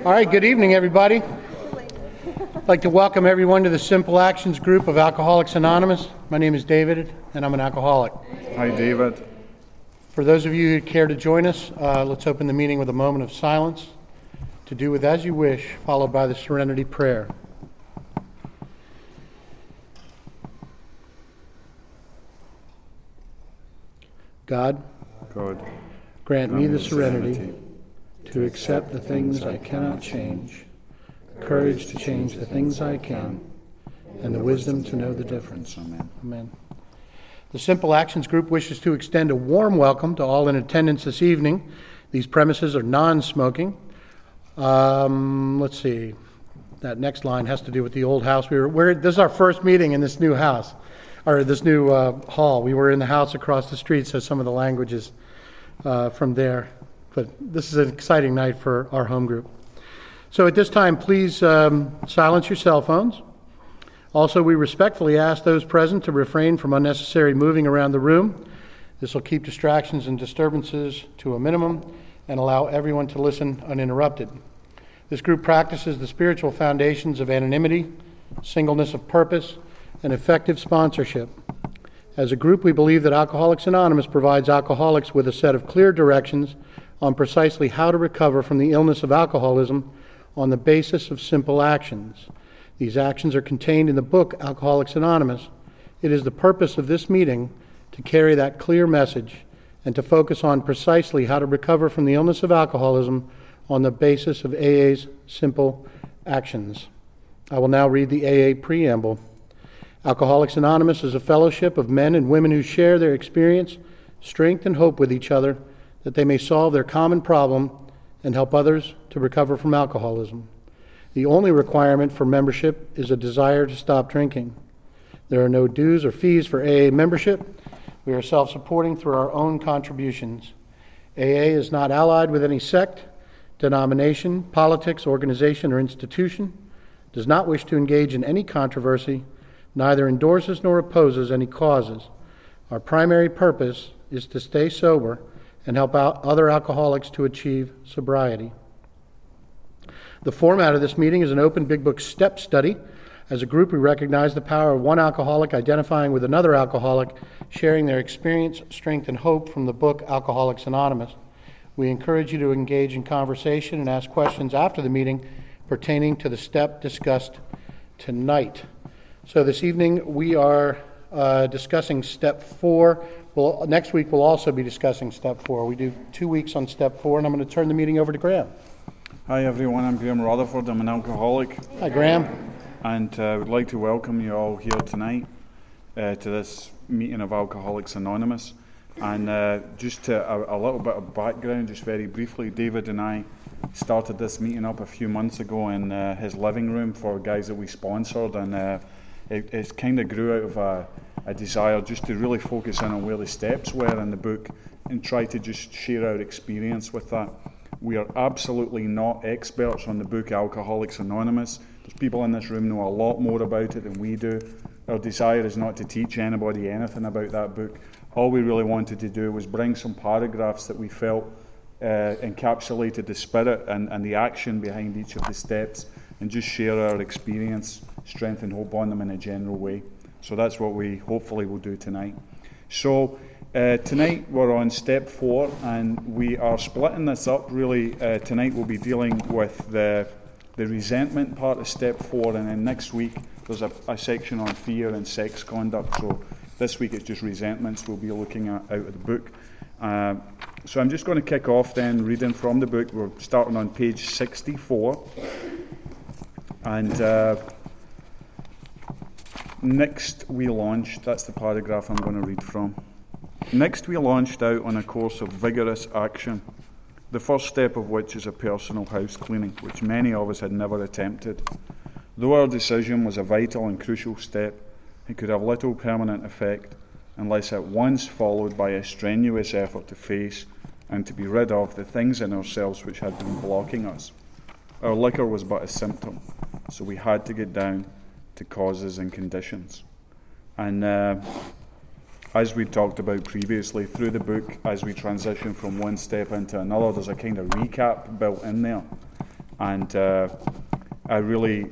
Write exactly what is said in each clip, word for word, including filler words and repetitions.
All right, good evening, everybody. I'd like to welcome everyone to the Simple Actions group of Alcoholics Anonymous. My name is David, and I'm an alcoholic. Hi, David. For those of you who care to join us, uh, let's open the meeting with a moment of silence to do with as you wish, followed by the Serenity Prayer. God, God, grant me the serenity to accept the things I cannot change, courage to change the things I can, and the wisdom to know the difference. Amen. Amen. The Simple Actions group wishes to extend a warm welcome to all in attendance this evening. These premises are non-smoking. Um, let's see. That next line has to do with the old house. We were, we're, this is our first meeting in this new house, or this new uh, hall. We were in the house across the street, so some of the language is uh, from there. But this is an exciting night for our home group. So at this time, please um, silence your cell phones. Also, we respectfully ask those present to refrain from unnecessary moving around the room. This will keep distractions and disturbances to a minimum and allow everyone to listen uninterrupted. This group practices the spiritual foundations of anonymity, singleness of purpose, and effective sponsorship. As a group, we believe that Alcoholics Anonymous provides alcoholics with a set of clear directions on precisely how to recover from the illness of alcoholism on the basis of simple actions. These actions are contained in the book Alcoholics Anonymous. It is the purpose of this meeting to carry that clear message and to focus on precisely how to recover from the illness of alcoholism on the basis of A A's simple actions. I will now read the A A preamble. Alcoholics Anonymous is a fellowship of men and women who share their experience, strength, and hope with each other, that they may solve their common problem and help others to recover from alcoholism. The only requirement for membership is a desire to stop drinking. There are no dues or fees for A A membership. We are self-supporting through our own contributions. A A is not allied with any sect, denomination, politics, organization, or institution, does not wish to engage in any controversy, neither endorses nor opposes any causes. Our primary purpose is to stay sober and help out other alcoholics to achieve sobriety. The format of this meeting is an open Big Book step study. As a group, we recognize the power of one alcoholic identifying with another alcoholic, sharing their experience, strength, and hope from the book Alcoholics Anonymous. We encourage you to engage in conversation and ask questions after the meeting pertaining to the step discussed tonight. So this evening we are uh, discussing step four. Well, next week we'll also be discussing step four. We do two weeks on step four, and I'm going to turn the meeting over to Graham. Hi, everyone. I'm Graham Rutherford. I'm an alcoholic. Hi, Graham. And I uh, would like to welcome you all here tonight uh, to this meeting of Alcoholics Anonymous. And uh, just to, a, a little bit of background, just very briefly, David and I started this meeting up a few months ago in uh, his living room for guys that we sponsored, and uh, it, it kind of grew out of a, a desire just to really focus in on where the steps were in the book and try to just share our experience with that. We are absolutely not experts on the book Alcoholics Anonymous. There's people in this room know a lot more about it than we do. Our desire is not to teach anybody anything about that book. All we really wanted to do was bring some paragraphs that we felt uh, encapsulated the spirit and, and the action behind each of the steps, and just share our experience, strength, and hope on them in a general way. So that's what we hopefully will do tonight. So uh, tonight we're on step four, and we are splitting this up. Really, uh, tonight we'll be dealing with the the resentment part of step four, and then next week there's a, a section on fear and sex conduct. So this week it's just resentments we'll be looking at out of the book. Uh, so I'm just going to kick off then reading from the book. We're starting on page sixty-four. And uh, next we launched, that's the paragraph I'm going to read from. Next we launched out on a course of vigorous action, the first step of which is a personal house cleaning, which many of us had never attempted. Though our decision was a vital and crucial step, it could have little permanent effect unless at once followed by a strenuous effort to face and to be rid of the things in ourselves which had been blocking us. Our liquor was but a symptom, so we had to get down to causes and conditions. And uh, as we talked about previously, through the book, as we transition from one step into another, there's a kind of recap built in there. And uh, I really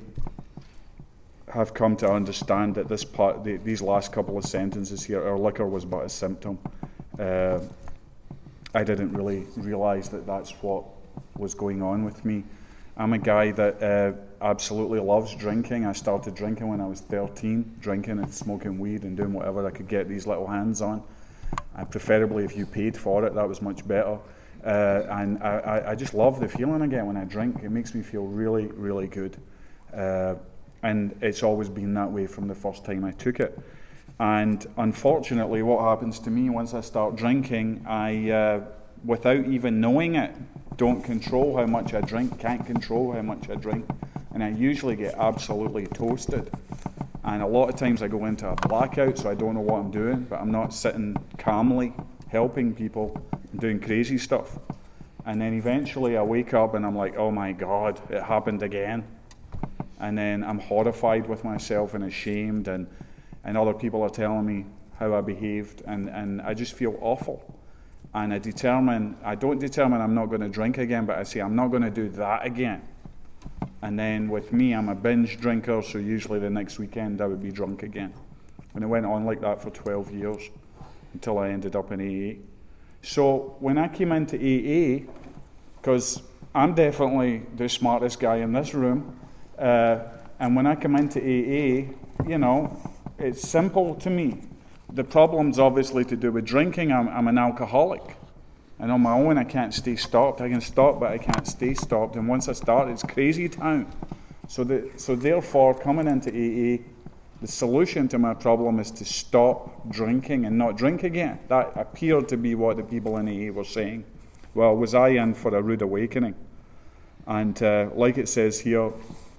have come to understand that this part, the, these last couple of sentences here, our liquor was but a symptom. Uh, I didn't really realise that that's what was going on with me. I'm a guy that uh, absolutely loves drinking. I started drinking when I was thirteen, drinking and smoking weed and doing whatever I could get these little hands on. And preferably if you paid for it, that was much better. Uh, and I, I just love the feeling I get when I drink. It makes me feel really, really good. Uh, and it's always been that way from the first time I took it. And unfortunately, what happens to me once I start drinking, I, uh, without even knowing it, don't control how much I drink, can't control how much I drink. And I usually get absolutely toasted. And a lot of times I go into a blackout, so I don't know what I'm doing, but I'm not sitting calmly helping people and doing crazy stuff. And then eventually I wake up and I'm like, oh my God, it happened again. And then I'm horrified with myself and ashamed, and, and other people are telling me how I behaved, and, and I just feel awful. And I determine, I don't determine I'm not going to drink again, but I say I'm not going to do that again. And then with me, I'm a binge drinker, so usually the next weekend I would be drunk again. And it went on like that for twelve years until I ended up in A A. So when I came into A A, because I'm definitely the smartest guy in this room, uh, and when I come into A A, you know, it's simple to me. The problem's obviously to do with drinking. I'm, I'm an alcoholic. And on my own, I can't stay stopped. I can stop, but I can't stay stopped. And once I start, it's crazy town. So, the, so therefore, coming into A A, the solution to my problem is to stop drinking and not drink again. That appeared to be what the people in A A were saying. Well, was I in for a rude awakening? And uh, like it says here,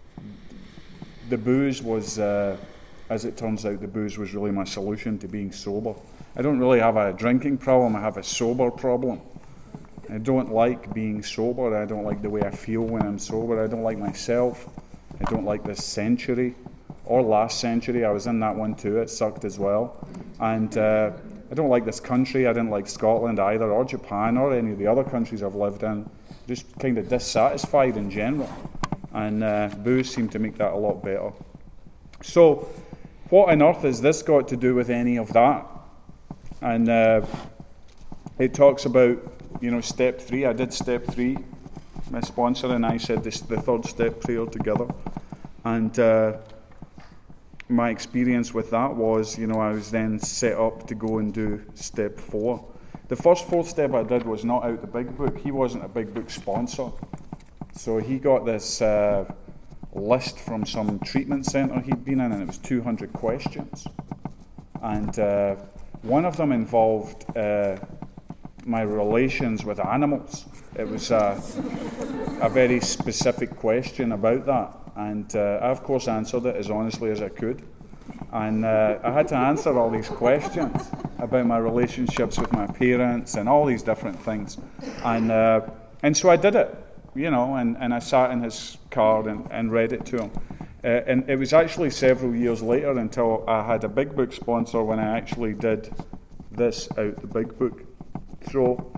the booze was, uh, as it turns out, the booze was really my solution to being sober. I don't really have a drinking problem, I have a sober problem. I don't like being sober, I don't like the way I feel when I'm sober, I don't like myself, I don't like this century, or last century, I was in that one too, it sucked as well. And uh, I don't like this country, I didn't like Scotland either, or Japan, or any of the other countries I've lived in. Just kind of dissatisfied in general. And uh, booze seemed to make that a lot better. So, what on earth has this got to do with any of that? And uh, it talks about, you know, step three. I did step three. My sponsor and I said this, the third step prayer together. And uh, my experience with that was, you know, I was then set up to go and do step four. The first fourth step I did was not out the big book. He wasn't a big book sponsor. So he got this uh, list from some treatment centre he'd been in, and it was two hundred questions. And uh, one of them involved uh, my relations with animals. It was uh, a very specific question about that. And uh, I, of course, answered it as honestly as I could. And uh, I had to answer all these questions about my relationships with my parents and all these different things. And uh, and so I did it, you know, and, and I sat in his car and, and read it to him. Uh, and it was actually several years later until I had a big book sponsor when I actually did this out the big book. So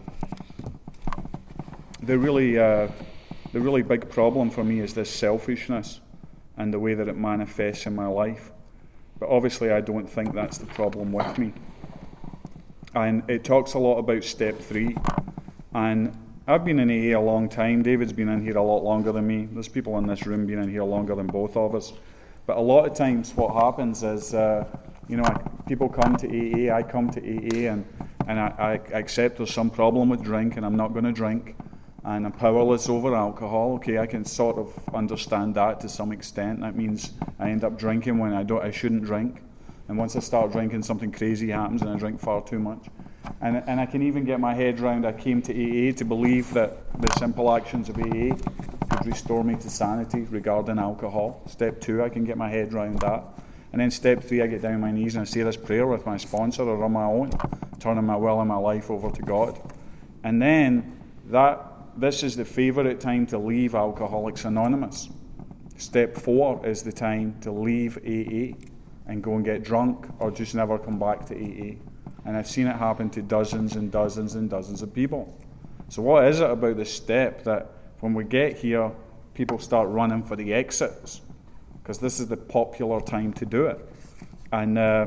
the really, uh, the really big problem for me is this selfishness and the way that it manifests in my life. But obviously I don't think that's the problem with me. And it talks a lot about step three. And I've been in A A a long time. David's been in here a lot longer than me. There's people in this room been in here longer than both of us. But a lot of times what happens is, uh, you know, I, people come to A A, I come to A A, and, and I, I accept there's some problem with drink and I'm not going to drink. And I'm powerless over alcohol. Okay, I can sort of understand that to some extent. That means I end up drinking when I don't. I shouldn't drink. And once I start drinking, something crazy happens and I drink far too much. And, and I can even get my head around, I came to A A to believe that the simple actions of A A would restore me to sanity regarding alcohol. Step two, I can get my head around that. And then step three, I get down on my knees and I say this prayer with my sponsor or on my own, turning my will and my life over to God. And then that this is the favourite time to leave Alcoholics Anonymous. Step four is the time to leave A A and go and get drunk or just never come back to A A. And I've seen it happen to dozens and dozens and dozens of people. So what is it about this step that when we get here, people start running for the exits, because this is the popular time to do it. And uh,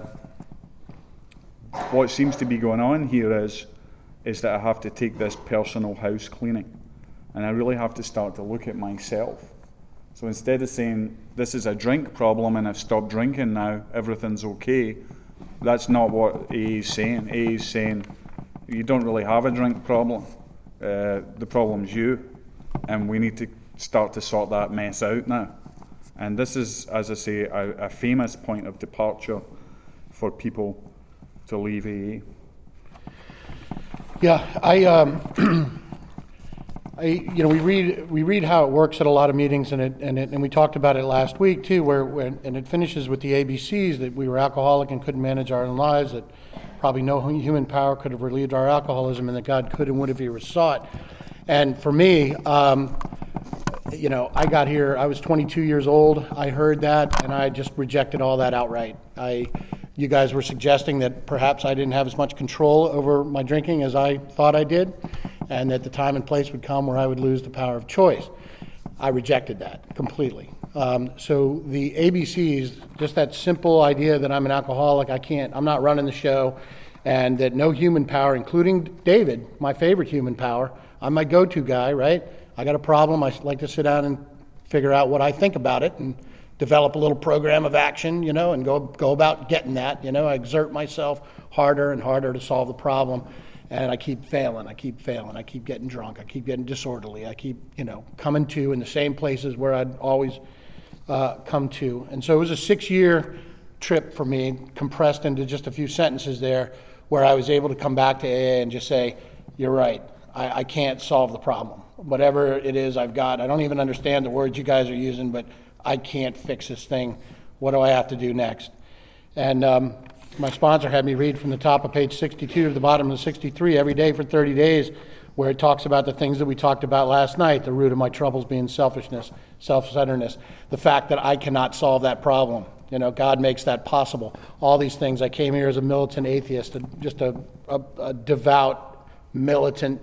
what seems to be going on here is, is that I have to take this personal house cleaning, and I really have to start to look at myself. So instead of saying, this is a drink problem and I've stopped drinking now, everything's okay, that's not what A A is saying. A A is saying, you don't really have a drink problem. Uh, the problem's you, and we need to start to sort that mess out now. And this is, as I say, a, a famous point of departure for people to leave A A. Yeah, I... Um, I, you know, we read we read how it works at a lot of meetings, and it, and it, and we talked about it last week too, where when, and it finishes with the A B Cs, that we were alcoholic and couldn't manage our own lives, that probably no human power could have relieved our alcoholism, and that God could and would if He were sought. And for me, um, you know, I got here, I was twenty-two years old. I heard that, and I just rejected all that outright. I, you guys were suggesting that perhaps I didn't have as much control over my drinking as I thought I did, and that the time and place would come where I would lose the power of choice. I rejected that completely. Um, so the A B Cs, just that simple idea that I'm an alcoholic, I can't, I'm not running the show, and that no human power, including David, my favorite human power, I'm my go-to guy, right? I got a problem, I like to sit down and figure out what I think about it and develop a little program of action, you know, and go go about getting that, you know. I exert myself harder and harder to solve the problem. And I keep failing, I keep failing, I keep getting drunk, I keep getting disorderly, I keep, you know, coming to in the same places where I'd always uh, come to. And so it was a six-year trip for me, compressed into just a few sentences there, where I was able to come back to A A and just say, you're right, I, I can't solve the problem. Whatever it is I've got, I don't even understand the words you guys are using, but I can't fix this thing. What do I have to do next? And um, my sponsor had me read from the top of page sixty-two to the bottom of sixty-three every day for thirty days, where it talks about the things that we talked about last night, the root of my troubles being selfishness, self-centeredness, the fact that I cannot solve that problem. You know, God makes that possible. All these things. I came here as a militant atheist, just a, a, a devout, militant,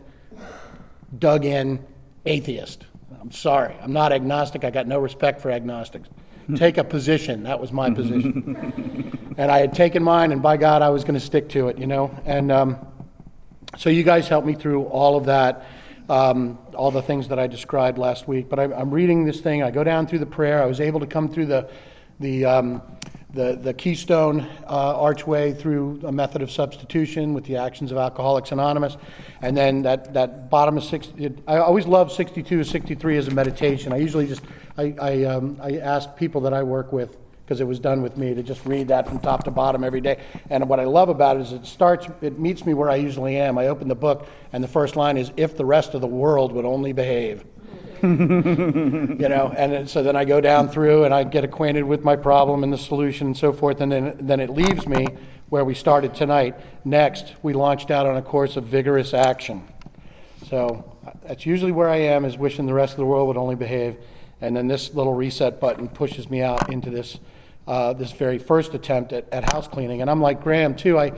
dug-in atheist. I'm sorry. I'm not agnostic. I got no respect for agnostics. Take a position. That was my position. And I had taken mine, and by God, I was going to stick to it, you know. And um, so you guys helped me through all of that, um, all the things that I described last week. But I, I'm reading this thing. I go down through the prayer. I was able to come through the the um, the, the Keystone uh, Archway through a method of substitution with the actions of Alcoholics Anonymous. And then that, that bottom of six, it, I always love sixty-two, sixty-three as a meditation. I usually just, I, I, um, I ask people that I work with, because it was done with me, to just read that from top to bottom every day. And what I love about it is it starts, it meets me where I usually am. I open the book, and the first line is, if the rest of the world would only behave. You know, and then, so then I go down through and I get acquainted with my problem and the solution and so forth, and then then it leaves me where we started tonight. Next, we launched out on a course of vigorous action. So that's usually where I am, is wishing the rest of the world would only behave, and then this little reset button pushes me out into this uh, this very first attempt at, at house cleaning. And I'm like Graham too. I.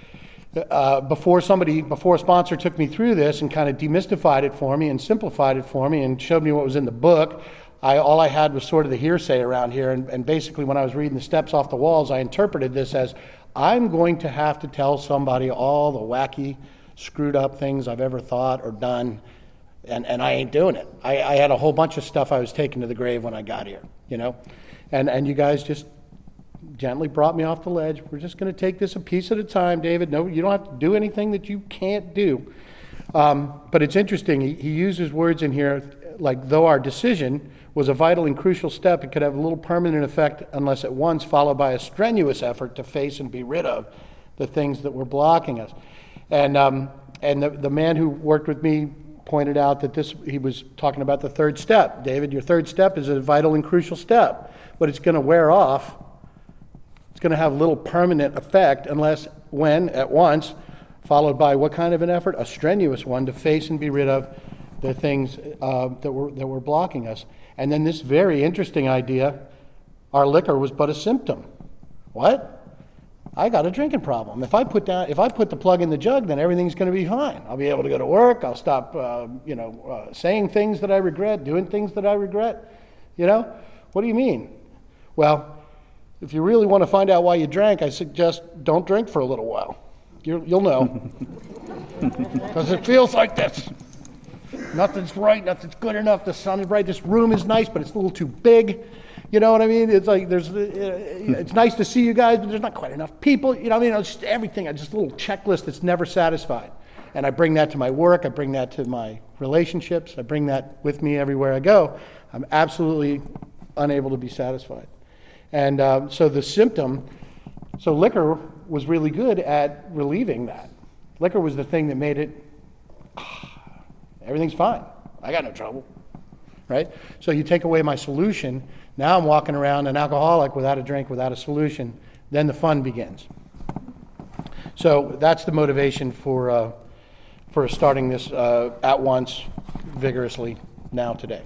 Uh, before somebody, before a sponsor took me through this and kind of demystified it for me and simplified it for me and showed me what was in the book, I, all I had was sort of the hearsay around here. And, and basically when I was reading the steps off the walls, I interpreted this as, I'm going to have to tell somebody all the wacky, screwed up things I've ever thought or done, and, and I ain't doing it. I, I had a whole bunch of stuff I was taking to the grave when I got here, you know? And, and you guys just gently brought me off the ledge. We're just going to take this a piece at a time, David. No, you don't have to do anything that you can't do. Um, but it's interesting. He, he uses words in here like, though our decision was a vital and crucial step, it could have a little permanent effect unless at once followed by a strenuous effort to face and be rid of the things that were blocking us. And um, and the, the man who worked with me pointed out that this, he was talking about the third step. David, your third step is a vital and crucial step, but it's going to wear off. It's going to have little permanent effect unless, when, at once, followed by what kind of an effort? A strenuous one to face and be rid of the things uh, that were that were blocking us. And then this very interesting idea, our liquor was but a symptom. What? I got a drinking problem. If I put down, if I put the plug in the jug, then everything's going to be fine. I'll be able to go to work. I'll stop, uh, you know, uh, saying things that I regret, doing things that I regret. You know, what do you mean? Well, if you really want to find out why you drank, I suggest don't drink for a little while. You're, you'll know, because it feels like this. Nothing's right. Nothing's good enough. The sun is bright. This room is nice, but it's a little too big. You know what I mean? It's like there's, it's nice to see you guys, but there's not quite enough people. You know what I mean? It's just everything. It's just a little checklist that's never satisfied. And I bring that to my work. I bring that to my relationships. I bring that with me everywhere I go. I'm absolutely unable to be satisfied. And uh, so the symptom, so liquor was really good at relieving that. Liquor was the thing that made it, ah, everything's fine. I got no trouble. Right? So you take away my solution. Now I'm walking around an alcoholic without a drink, without a solution. Then the fun begins. So that's the motivation for uh, for starting this uh, at once, vigorously, now today.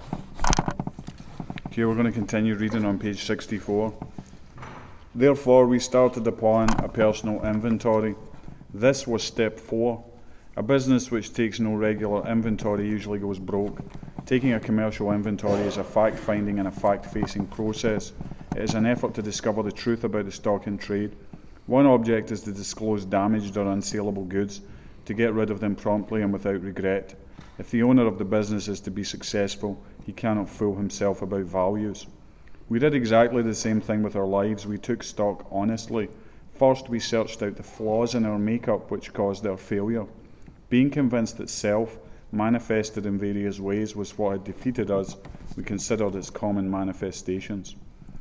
Okay, we're going to continue reading on page sixty-four. Therefore, we started upon a personal inventory. This was step four. A business which takes no regular inventory usually goes broke. Taking a commercial inventory is a fact-finding and a fact-facing process. It is an effort to discover the truth about the stock in trade. One object is to disclose damaged or unsaleable goods, to get rid of them promptly and without regret. If the owner of the business is to be successful, he cannot fool himself about values. We did exactly the same thing with our lives. We took stock honestly. First, we searched out the flaws in our makeup which caused our failure. Being convinced that self, manifested in various ways, was what had defeated us, we considered its common manifestations.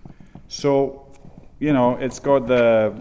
So, you know, it's got the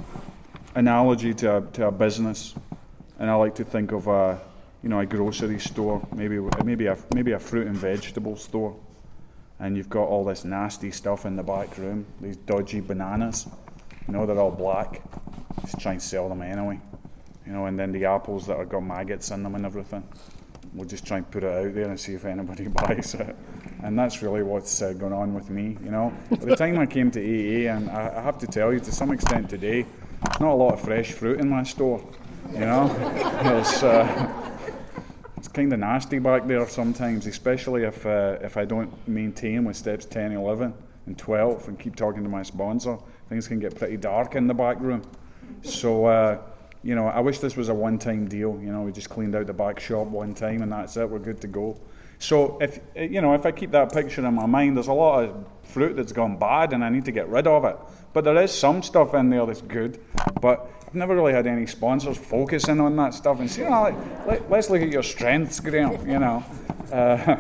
analogy to a, to a business, and I like to think of a, you know, a grocery store, maybe maybe a maybe a fruit and vegetable store, and you've got all this nasty stuff in the back room, these dodgy bananas, you know, they're all black. Just try and sell them anyway, you know, and then the apples that have got maggots in them and everything. We'll just try and put it out there and see if anybody buys it. And that's really what's uh, going on with me, you know. By the time I came to A A, and I, I have to tell you, to some extent today, there's not a lot of fresh fruit in my store, you know. It's, uh, it's kind of nasty back there sometimes, especially if uh, if I don't maintain with steps ten, eleven, and twelve and keep talking to my sponsor. Things can get pretty dark in the back room. So, uh, you know, I wish this was a one-time deal. You know, we just cleaned out the back shop one time and that's it, we're good to go. So, if you know, if I keep that picture in my mind, there's a lot of fruit that's gone bad and I need to get rid of it. But there is some stuff in there that's good. But I've never really had any sponsors focusing on that stuff and saying, oh, let, let's look at your strengths, Graham, you know. Uh,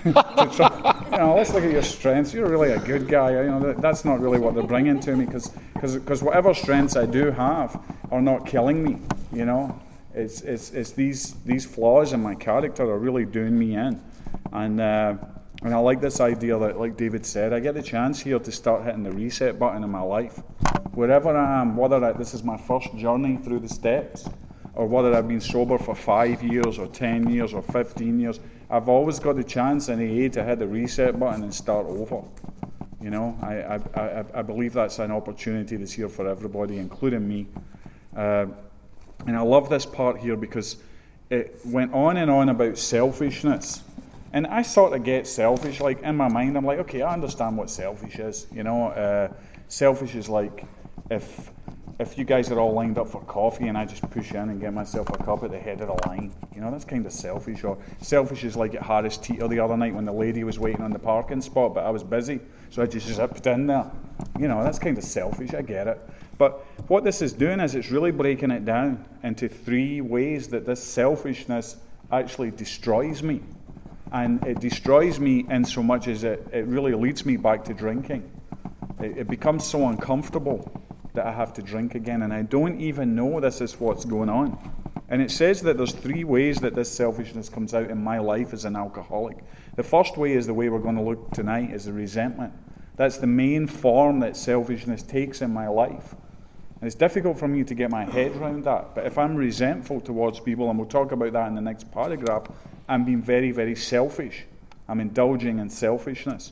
try, you know, let's look at your strengths. You're really a good guy. You know, that, that's not really what they're bringing to me, because because whatever strengths I do have are not killing me. You know, it's it's it's these these flaws in my character are really doing me in, and uh, and I like this idea that, like David said, I get the chance here to start hitting the reset button in my life, wherever I am, whether I, this is my first journey through the steps, or whether I've been sober for five years or ten years or fifteen years. I've always got the chance in A A to hit the reset button and start over. You know, I I, I, I believe that's an opportunity that's here for everybody, including me. Uh, and I love this part here because it went on and on about selfishness. And I sort of get selfish, like in my mind, I'm like, okay, I understand what selfish is. You know, uh, selfish is like if if you guys are all lined up for coffee and I just push in and get myself a cup at the head of the line, you know, that's kind of selfish. Or selfish is like at Harris Teeter the other night when the lady was waiting on the parking spot, but I was busy, so I just zipped in there. You know, that's kind of selfish, I get it. But what this is doing is it's really breaking it down into three ways that this selfishness actually destroys me. And it destroys me in so much as it, it really leads me back to drinking. It, it becomes so uncomfortable that I have to drink again, and I don't even know this is what's going on. And it says that there's three ways that this selfishness comes out in my life as an alcoholic. The first way is the way we're going to look tonight, is the resentment. That's the main form that selfishness takes in my life. And it's difficult for me to get my head around that. But if I'm resentful towards people, and we'll talk about that in the next paragraph, I'm being very, very selfish. I'm indulging in selfishness.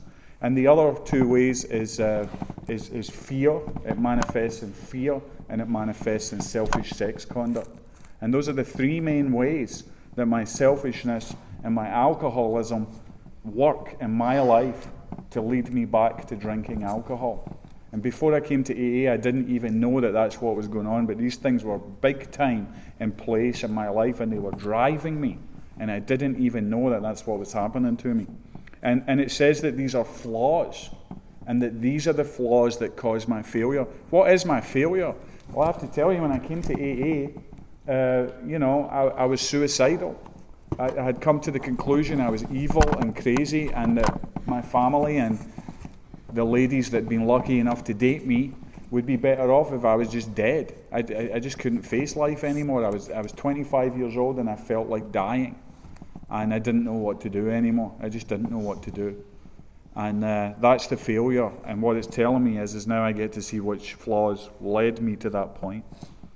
And the other two ways is, uh, is, is fear. It manifests in fear, and it manifests in selfish sex conduct. And those are the three main ways that my selfishness and my alcoholism work in my life to lead me back to drinking alcohol. And before I came to A A, I didn't even know that that's what was going on, but these things were big time in place in my life, and they were driving me, and I didn't even know that that's what was happening to me. And, and it says that these are flaws, and that these are the flaws that cause my failure. What is my failure? Well, I have to tell you, when I came to A A, uh, you know, I, I was suicidal. I, I had come to the conclusion I was evil and crazy, and that my family and the ladies that had been lucky enough to date me would be better off if I was just dead. I, I, I just couldn't face life anymore. I was I was twenty-five years old, and I felt like dying. And I didn't know what to do anymore. I just didn't know what to do. And uh, that's the failure. And what it's telling me is, is now I get to see which flaws led me to that point.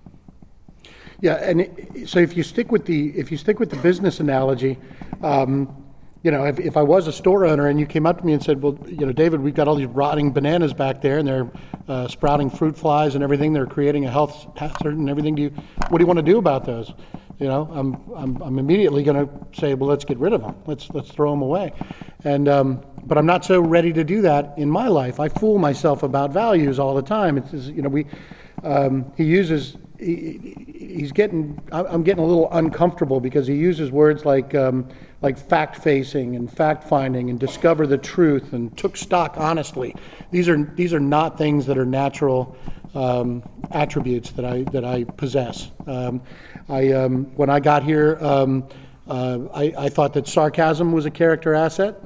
Yeah, and it, so if you stick with the if you stick with the business analogy, um, you know, if, if I was a store owner and you came up to me and said, well, you know, David, we've got all these rotting bananas back there, and they're uh, sprouting fruit flies and everything. They're creating a health hazard and everything. Do you, what do you want to do about those? You know, I'm I'm, I'm immediately going to say, well, let's get rid of them. Let's let's throw them away. And um, but I'm not so ready to do that in my life. I fool myself about values all the time. It's you know, we um, he uses. He, he's getting. I'm getting a little uncomfortable because he uses words like um, like fact-facing and fact-finding and discover the truth and took stock honestly. These are these are not things that are natural um, attributes that I that I possess. Um, I um, when I got here, um, uh, I, I thought that sarcasm was a character asset.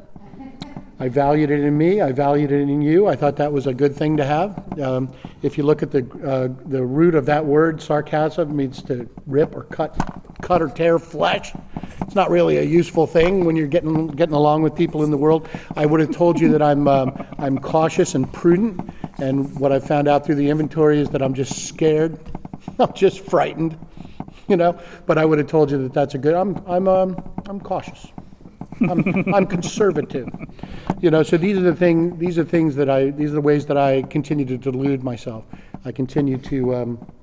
I valued it in me. I valued it in you. I thought that was a good thing to have. Um, if you look at the uh, the root of that word, sarcasm means to rip or cut, cut or tear flesh. It's not really a useful thing when you're getting getting along with people in the world. I would have told you that I'm um, I'm cautious and prudent, and what I found out through the inventory is that I'm just scared. I'm just frightened, you know. But I would have told you that that's a good. I'm I'm um, I'm cautious. I'm, I'm conservative, you know. So these are the thing. These are things that I. These are the ways that I continue to delude myself. I continue to um,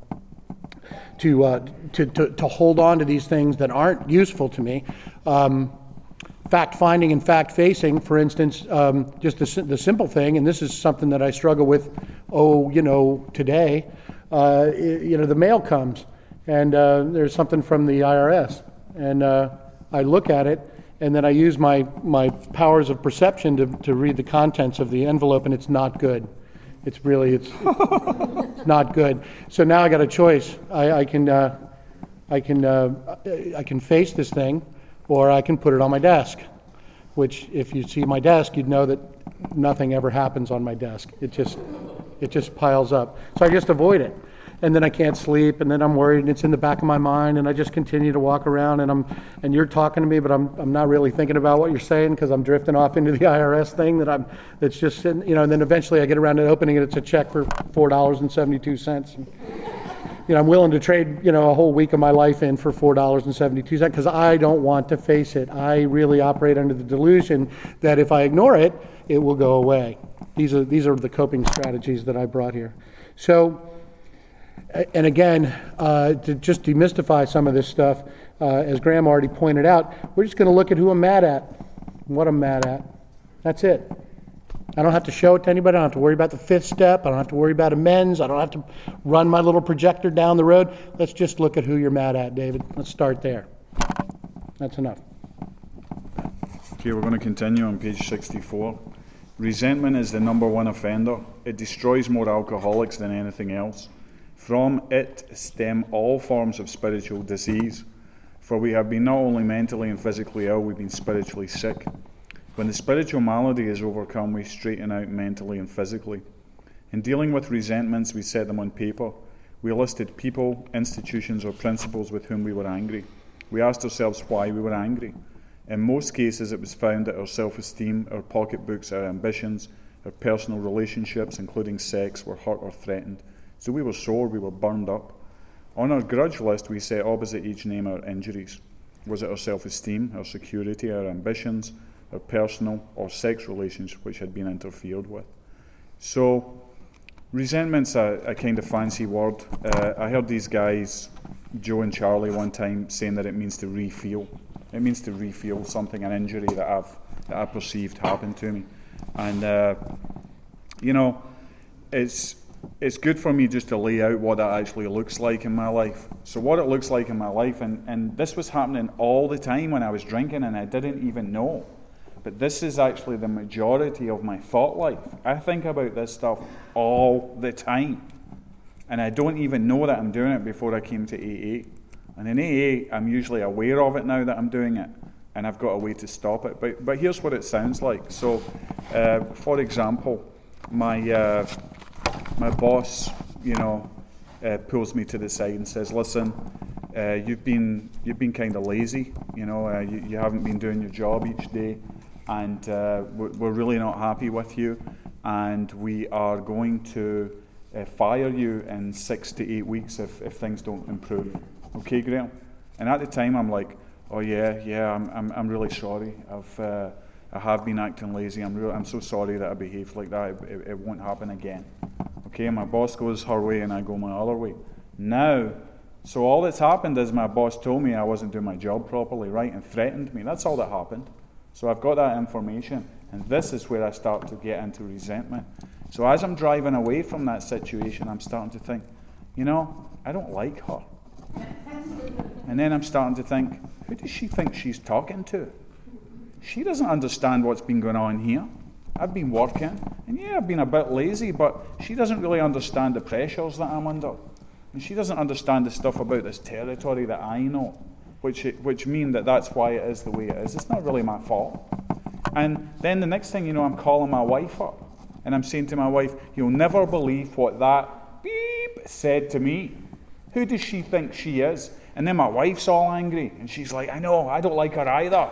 to, uh, to to to hold on to these things that aren't useful to me. Um, fact finding and fact facing, for instance, um, just the the simple thing, and this is something that I struggle with. Oh, you know, today, uh, you know, the mail comes, and uh, there's something from the I R S, and uh, I look at it. And then I use my, my powers of perception to, to read the contents of the envelope, and it's not good. It's really, it's, it's not good. So now I got a choice. I, I can uh, I can uh, I can face this thing, or I can put it on my desk. Which, if you see my desk, you'd know that nothing ever happens on my desk. It just it just piles up. So I just avoid it. And then I can't sleep, and then I'm worried, and it's in the back of my mind, and I just continue to walk around, and I'm, and you're talking to me, but I'm, I'm not really thinking about what you're saying because I'm drifting off into the I R S thing that I'm, that's just, sitting, you know. And then eventually I get around to opening it. It's a check for four dollars and seventy-two cents. And, you know, I'm willing to trade, you know, a whole week of my life in for four dollars and seventy-two cents because I don't want to face it. I really operate under the delusion that if I ignore it, it will go away. These are these are the coping strategies that I brought here. So. And again, uh, to just demystify some of this stuff, uh, as Graham already pointed out, we're just going to look at who I'm mad at, what I'm mad at. That's it. I don't have to show it to anybody. I don't have to worry about the fifth step. I don't have to worry about amends. I don't have to run my little projector down the road. Let's just look at who you're mad at, David. Let's start there. That's enough. Okay, we're going to continue on page sixty-four. Resentment is the number one offender. It destroys more alcoholics than anything else. From it stem all forms of spiritual disease, for we have been not only mentally and physically ill, we've been spiritually sick. When the spiritual malady is overcome, we straighten out mentally and physically. In dealing with resentments, we set them on paper. We listed people, institutions, or principles with whom we were angry. We asked ourselves why we were angry. In most cases, it was found that our self-esteem, our pocketbooks, our ambitions, our personal relationships, including sex, were hurt or threatened. So we were sore, we were burned up. On our grudge list, we set opposite each name our injuries. Was it our self-esteem, our security, our ambitions, or personal or sex relations which had been interfered with. So, resentment's a, a kind of fancy word. Uh, I heard these guys, Joe and Charlie, one time saying that it means to re-feel. It means to re-feel something, an injury that I've that I perceived happened to me. And, uh, you know, it's it's good for me just to lay out what that actually looks like in my life. So what it looks like in my life, and, and this was happening all the time when I was drinking and I didn't even know. But this is actually the majority of my thought life. I think about this stuff all the time. And I don't even know that I'm doing it before I came to A A. And in A A, I'm usually aware of it now that I'm doing it. And I've got a way to stop it. But but here's what it sounds like. So, uh, for example, my uh, my boss, you know, uh, pulls me to the side and says, "Listen, uh, you've been you've been kind of lazy. You know, uh, you, you haven't been doing your job each day, and uh, we're, we're really not happy with you, and we are going to uh, fire you in six to eight weeks if if things don't improve." Okay, Graham? And at the time, I'm like, "Oh yeah, yeah, I'm I'm, I'm really sorry. I've uh, I have been acting lazy. I'm real. I'm so sorry that I behaved like that. It, it, it won't happen again." Okay, and my boss goes her way, and I go my other way. Now, so all that's happened is my boss told me I wasn't doing my job properly, right, and threatened me. That's all that happened. So I've got that information, and this is where I start to get into resentment. So as I'm driving away from that situation, I'm starting to think, you know, I don't like her. And then I'm starting to think, who does she think she's talking to? She doesn't understand what's been going on here. I've been working, and yeah, I've been a bit lazy, but she doesn't really understand the pressures that I'm under. And she doesn't understand the stuff about this territory that I know, which which mean that that's why it is the way it is. It's not really my fault. And then the next thing you know, I'm calling my wife up, and I'm saying to my wife, "You'll never believe what that beep said to me. Who does she think she is?" And then my wife's all angry, and she's like, "I know, I don't like her either.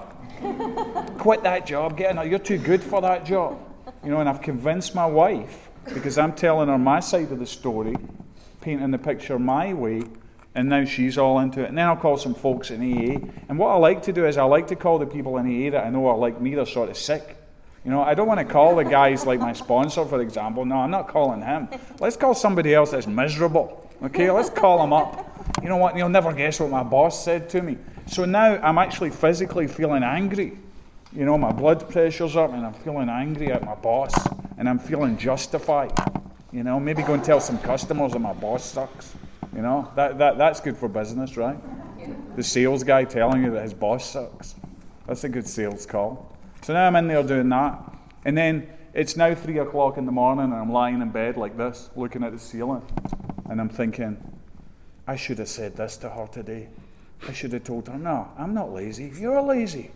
Quit that job, get in. You're too good for that job." You know, and I've convinced my wife, because I'm telling her my side of the story, painting the picture my way, and now she's all into it. And then I'll call some folks in A A. And what I like to do is I like to call the people in A A that I know are like me, they're sort of sick. You know, I don't want to call the guys like my sponsor, for example. No, I'm not calling him. Let's call somebody else that's miserable. Okay, let's call him up. You know what, you'll never guess what my boss said to me. So now I'm actually physically feeling angry. You know, my blood pressure's up and I'm feeling angry at my boss. And I'm feeling justified. You know, maybe go and tell some customers that my boss sucks. You know, that, that that's good for business, right? The sales guy telling you that his boss sucks. That's a good sales call. So now I'm in there doing that. And then it's now three o'clock in the morning and I'm lying in bed like this, looking at the ceiling. And I'm thinking, I should have said this to her today. I should have told her, "No, I'm not lazy. You're lazy."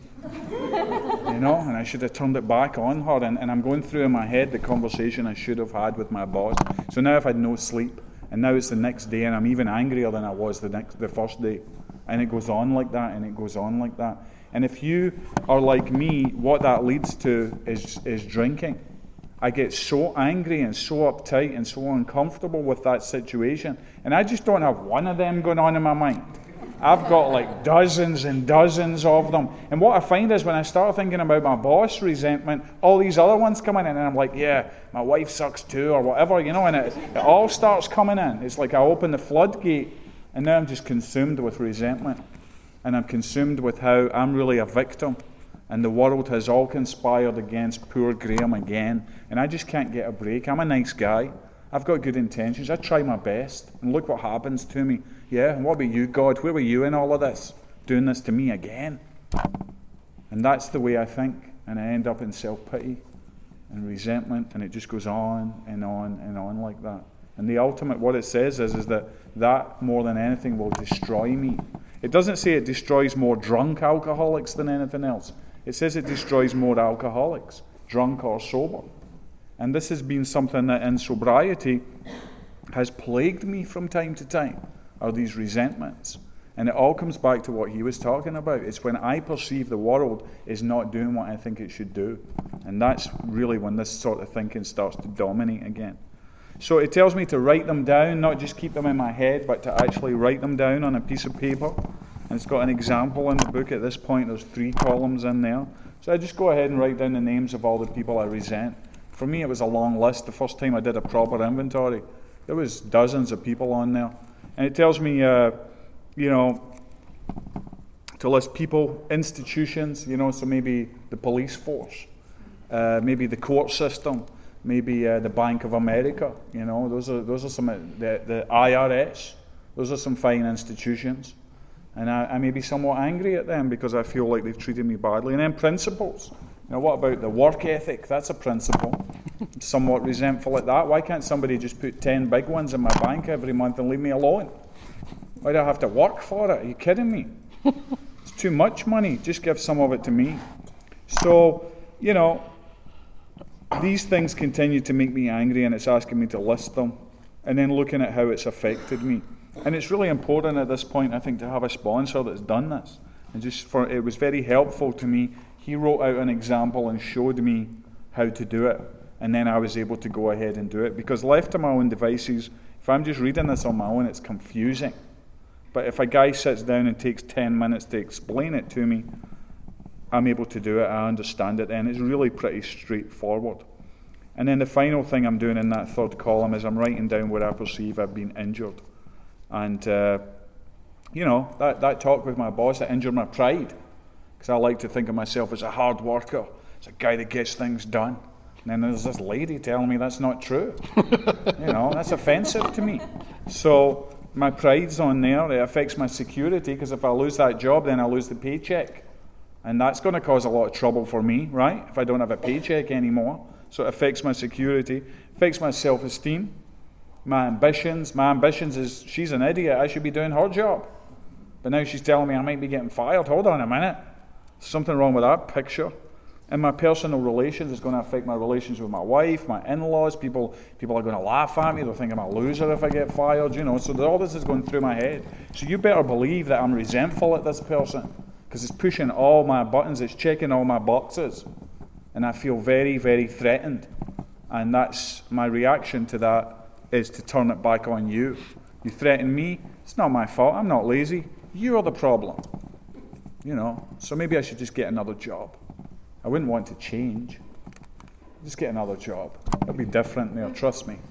You know, and I should have turned it back on her. And, and I'm going through in my head the conversation I should have had with my boss. So now I've had no sleep. And now it's the next day and I'm even angrier than I was the next, the first day. And it goes on like that and it goes on like that. And if you are like me, what that leads to is, is drinking. I get so angry and so uptight and so uncomfortable with that situation. And I just don't have one of them going on in my mind. I've got like dozens and dozens of them. And what I find is when I start thinking about my boss resentment, all these other ones come in and I'm like, yeah, my wife sucks too or whatever, you know, and it, it all starts coming in. It's like I open the floodgate and now I'm just consumed with resentment. And I'm consumed with how I'm really a victim. And the world has all conspired against poor Graham again. And I just can't get a break. I'm a nice guy. I've got good intentions. I try my best. And look what happens to me. Yeah, and what about you, God? Where were you in all of this? Doing this to me again? And that's the way I think. And I end up in self-pity and resentment. And it just goes on and on and on like that. And the ultimate, what it says is, is that that, more than anything, will destroy me. It doesn't say it destroys more drunk alcoholics than anything else. It says it destroys more alcoholics, drunk or sober. And this has been something that in sobriety has plagued me from time to time, are these resentments. And it all comes back to what he was talking about. It's when I perceive the world is not doing what I think it should do. And that's really when this sort of thinking starts to dominate again. So it tells me to write them down, not just keep them in my head, but to actually write them down on a piece of paper. And it's got an example in the book at this point. There's three columns in there. So I just go ahead and write down the names of all the people I resent. For me, it was a long list. The first time I did a proper inventory, there was dozens of people on there. And it tells me, uh, you know, to list people, institutions, you know, so maybe the police force, uh, maybe the court system, maybe uh, the Bank of America, you know, those are those are some, the, the I R S, those are some fine institutions. And I, I may be somewhat angry at them because I feel like they've treated me badly. And then principles. You know, what about the work ethic? That's a principle. I'm somewhat resentful at that. Why can't somebody just put ten big ones in my bank every month and leave me alone? Why do I have to work for it? Are you kidding me? It's too much money. Just give some of it to me. So, you know, these things continue to make me angry, and it's asking me to list them and then looking at how it's affected me. And it's really important at this point, I think, to have a sponsor that's done this. And just for it was very helpful to me. He wrote out an example and showed me how to do it. And then I was able to go ahead and do it. Because left to my own devices, if I'm just reading this on my own, it's confusing. But if a guy sits down and takes ten minutes to explain it to me, I'm able to do it. I understand it then. It's really pretty straightforward. And then the final thing I'm doing in that third column is I'm writing down where I perceive I've been injured. And, uh, you know, that, that talk with my boss, that injured my pride. Because I like to think of myself as a hard worker, as a guy that gets things done. And then there's this lady telling me that's not true. You know, that's offensive to me. So my pride's on there. It affects my security, because if I lose that job, then I lose the paycheck. And that's going to cause a lot of trouble for me, right? If I don't have a paycheck anymore. So it affects my security, affects my self-esteem. My ambitions, my ambitions is she's an idiot, I should be doing her job. But now she's telling me I might be getting fired. Hold on a minute. Something wrong with that picture. And my personal relations is going to affect my relations with my wife, my in-laws. People people are going to laugh at me. They'll think I'm a loser if I get fired, you know. So all this is going through my head. So you better believe that I'm resentful at this person, because it's pushing all my buttons. It's checking all my boxes. And I feel very, very threatened. And that's my reaction to that, is to turn it back on you. You threaten me, it's not my fault, I'm not lazy. You're the problem. You know, so maybe I should just get another job. I wouldn't want to change. Just get another job. It'll be different there, trust me.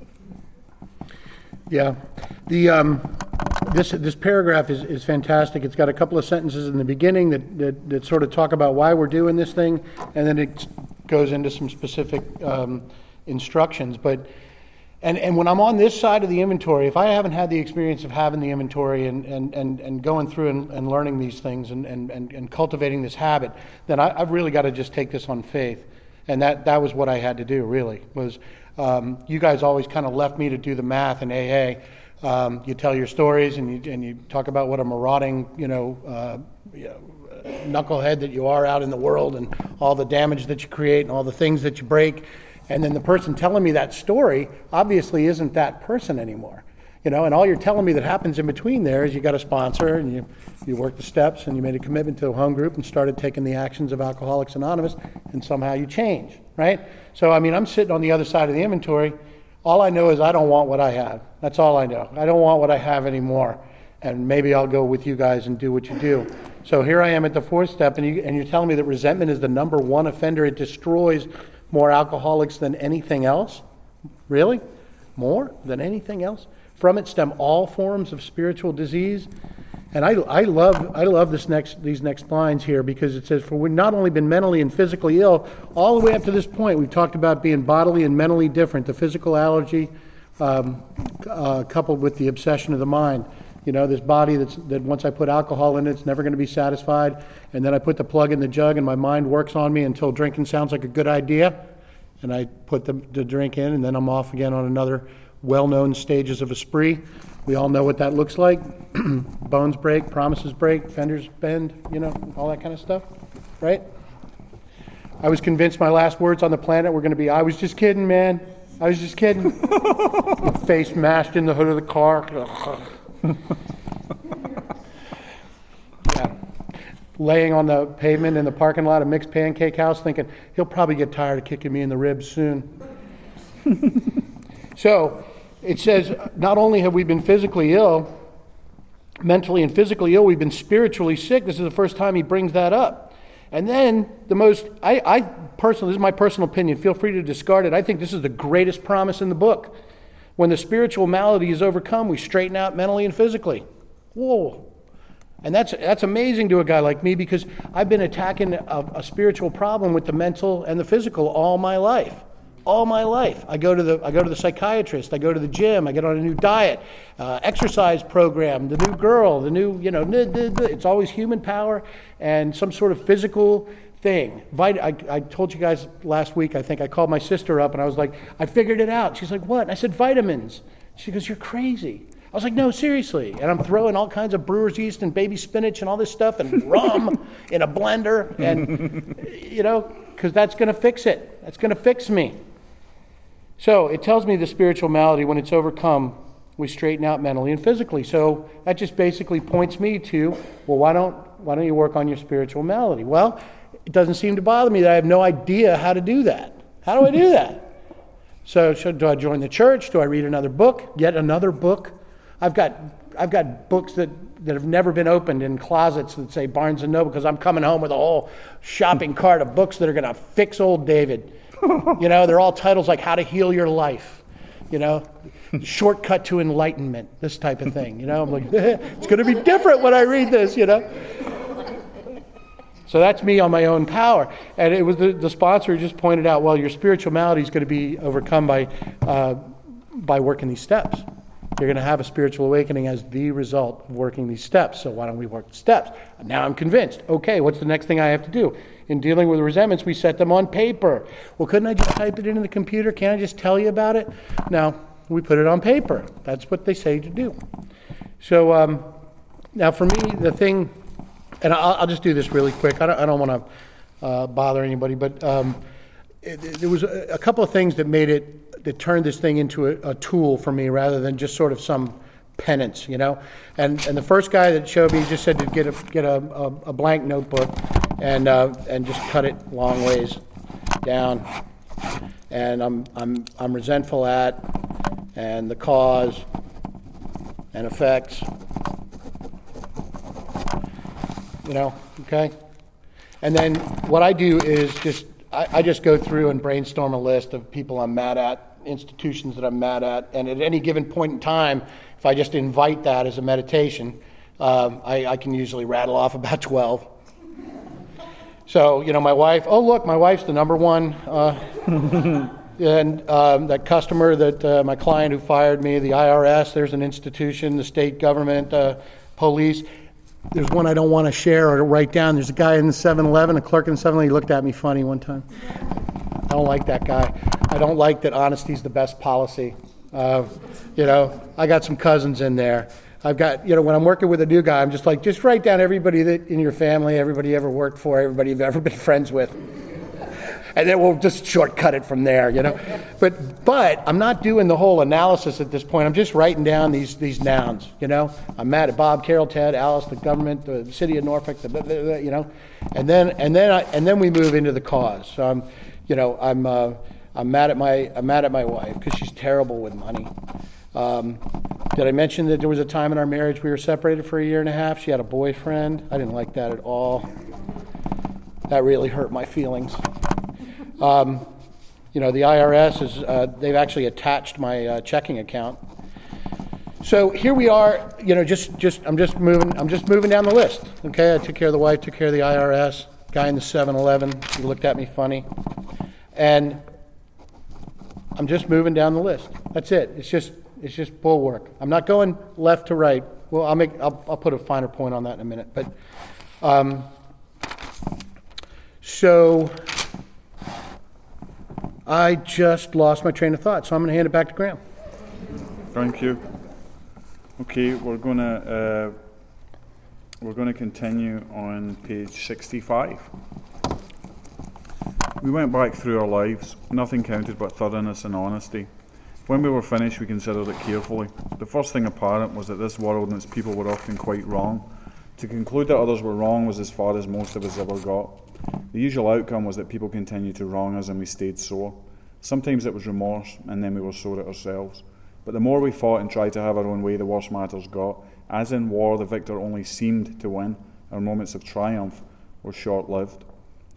Yeah. The um, this this paragraph is, is fantastic. It's got a couple of sentences in the beginning that, that, that sort of talk about why we're doing this thing, and then it goes into some specific um, instructions. But And and when I'm on this side of the inventory, if I haven't had the experience of having the inventory and, and, and, and going through and, and learning these things and, and, and, and cultivating this habit, then I, I've really got to just take this on faith. And that, that was what I had to do, really, was um, you guys always kind of left me to do the math in A A. Um, you tell your stories and you and you talk about what a marauding, you know, uh, you know, knucklehead that you are out in the world, and all the damage that you create and all the things that you break. And then the person telling me that story obviously isn't that person anymore. You know, and all you're telling me that happens in between there is you got a sponsor and you, you worked the steps and you made a commitment to a home group and started taking the actions of Alcoholics Anonymous, and somehow you change, right? So, I mean, I'm sitting on the other side of the inventory. All I know is I don't want what I have. That's all I know. I don't want what I have anymore. And maybe I'll go with you guys and do what you do. So here I am at the fourth step, and, you, and you're telling me that resentment is the number one offender. It destroys more alcoholics than anything else? Really? More than anything else? From it stem all forms of spiritual disease. And I, I love I love this next these next lines here, because it says, for we've not only been mentally and physically ill, all the way up to this point, we've talked about being bodily and mentally different, the physical allergy um, uh, coupled with the obsession of the mind. You know, this body that's that once I put alcohol in it, it's never going to be satisfied. And then I put the plug in the jug and my mind works on me until drinking sounds like a good idea. And I put the, the drink in, and then I'm off again on another well-known stages of a spree. We all know what that looks like. Bones break, promises break, fenders bend, you know, all that kind of stuff, right? I was convinced my last words on the planet were going to be, I was just kidding, man. I was just kidding. Face mashed in the hood of the car. Yeah. Laying on the pavement in the parking lot of Mixed Pancake House thinking, he'll probably get tired of kicking me in the ribs soon. So it says, not only have we been physically ill, mentally and physically ill, we've been spiritually sick. This is the first time he brings that up. And then the most, I, I personally, this is my personal opinion, feel free to discard it. I think this is the greatest promise in the book. When the spiritual malady is overcome, we straighten out mentally and physically. Whoa. And that's that's amazing to a guy like me, because I've been attacking a, a spiritual problem with the mental and the physical all my life. All my life. I go to the I go to the psychiatrist, I go to the gym, I get on a new diet, uh, exercise program, the new girl, the new, you know, it's always human power and some sort of physical thing. Vit- I, I told you guys last week, I think I called my sister up and I was like, I figured it out. She's like, what? And I said, vitamins. She goes, you're crazy. I was like, no, seriously. And I'm throwing all kinds of brewer's yeast and baby spinach and all this stuff and rum in a blender, and, you know, because that's going to fix it. That's going to fix me. So it tells me the spiritual malady, when it's overcome, we straighten out mentally and physically. So that just basically points me to, well, why don't why don't you work on your spiritual malady? Well, it doesn't seem to bother me that I have no idea how to do that. How do I do that? So should, do I join the church? Do I read another book? Yet another book? I've got I've got books that, that have never been opened in closets that say Barnes and Noble, because I'm coming home with a whole shopping cart of books that are going to fix old David. You know, they're all titles like How to Heal Your Life, you know, Shortcut to Enlightenment, this type of thing. You know, I'm like, it's going to be different when I read this, you know. So that's me on my own power. And it was the, the sponsor who just pointed out, well, your spiritual malady is going to be overcome by uh, by working these steps. You're going to have a spiritual awakening as the result of working these steps. So why don't we work the steps? Now I'm convinced. Okay, what's the next thing I have to do? In dealing with resentments, we set them on paper. Well, couldn't I just type it into the computer? Can't I just tell you about it? No, we put it on paper. That's what they say to do. So um, now for me, the thing, and I'll, I'll just do this really quick. I don't, I don't want to uh, bother anybody, but um, it, it, there was a, a couple of things that made it, that turned this thing into a, a tool for me rather than just sort of some penance, you know. And and the first guy that showed me just said to get a get a, a, a blank notebook and uh, and just cut it long ways down. And I'm I'm I'm resentful at, and the cause and effects. You know, okay. And then what I do is just I, I just go through and brainstorm a list of people I'm mad at, institutions that I'm mad at, and at any given point in time, if I just invite that as a meditation, um, I, I can usually rattle off about twelve. So, you know, my wife, oh, look, my wife's the number one, uh, and um, that customer, that uh, my client who fired me, the I R S, there's an institution, the state government, uh, police. There's one I don't want to share or to write down. There's a guy in the seven eleven, a clerk in the seven eleven, he looked at me funny one time. I don't like that guy. I don't like that honesty's the best policy. Uh, you know, I got some cousins in there. I've got, you know, when I'm working with a new guy, I'm just like, just write down everybody that in your family, everybody you ever worked for, everybody you've ever been friends with. And then we'll just shortcut it from there, you know. But but I'm not doing the whole analysis at this point. I'm just writing down these these nouns, you know. I'm mad at Bob, Carol, Ted, Alice, the government, the city of Norfolk, the blah, blah, blah, you know. And then and then I, and then we move into the cause. So I'm, you know, I'm uh, I'm mad at my I'm mad at my wife because she's terrible with money. Um, did I mention that there was a time in our marriage we were separated for a year and a half? She had a boyfriend. I didn't like that at all. That really hurt my feelings. Um, you know, the I R S is, uh, they've actually attached my uh, checking account. So here we are, you know, just, just, I'm just moving, I'm just moving down the list. Okay, I took care of the wife, took care of the I R S, guy in the seven eleven, he looked at me funny. And I'm just moving down the list. That's it. It's just, it's just bull work. I'm not going left to right. Well, I'll make, I'll, I'll put a finer point on that in a minute. But, um, so, I just lost my train of thought, so I'm going to hand it back to Graham. Thank you. Okay, we're going to uh, we're going to continue on page sixty-five. We went back through our lives. Nothing counted but thoroughness and honesty. When we were finished, we considered it carefully. The first thing apparent was that this world and its people were often quite wrong. To conclude that others were wrong was as far as most of us ever got. The usual outcome was that people continued to wrong us and we stayed sore. Sometimes it was remorse, and then we were sore at ourselves. But the more we fought and tried to have our own way, the worse matters got. As in war, the victor only seemed to win. Our moments of triumph were short-lived.